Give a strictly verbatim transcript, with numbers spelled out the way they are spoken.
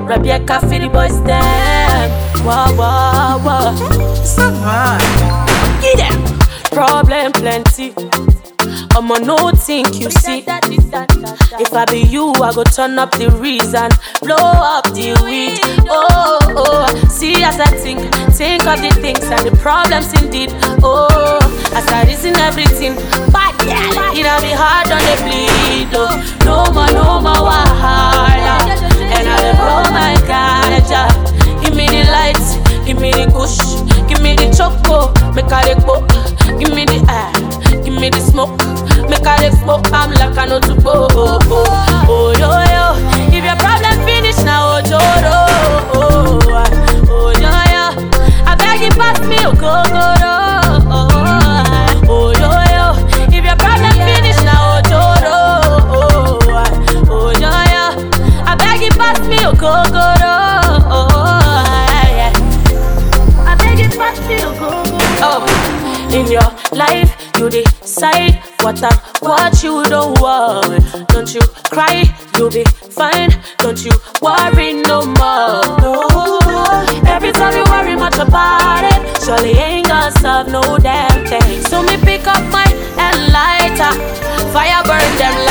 Rebecca for the boys them. Wah wah wah. Get them. Problem plenty. I'ma no think you see. If I be you, I go turn up the reason, blow up the weed. Oh, oh, see as I think, think of the things and the problems indeed. Oh, as I reason everything, but yeah, it'll be hard on the bleed. Oh, no more, no more wahala. And I will blow my ganja. Give me the lights, give me the kush, give me the choco, make a go. Give me the air, give me the smoke. Make a lick smoke, I'm like I know to go. Oh, oh, oh, yo, yo. If your problem finish now, oh, yo, oh, oh, yo, yo. I beg you pass me, oh, go, go, oh, oh, yo, yo. If your problem finish now, oh, yo, oh, oh, yo, yo. I beg you pass me, oh, go, go, oh, yeah. I beg you pass me, oh, go, go, oh. In your life, you decide what and what you don't want. Don't you cry, you'll be fine. Don't you worry no more. No. Every time you worry much about it, surely ain't gonna solve no damn thing. So me pick up my and lighter, fire burn them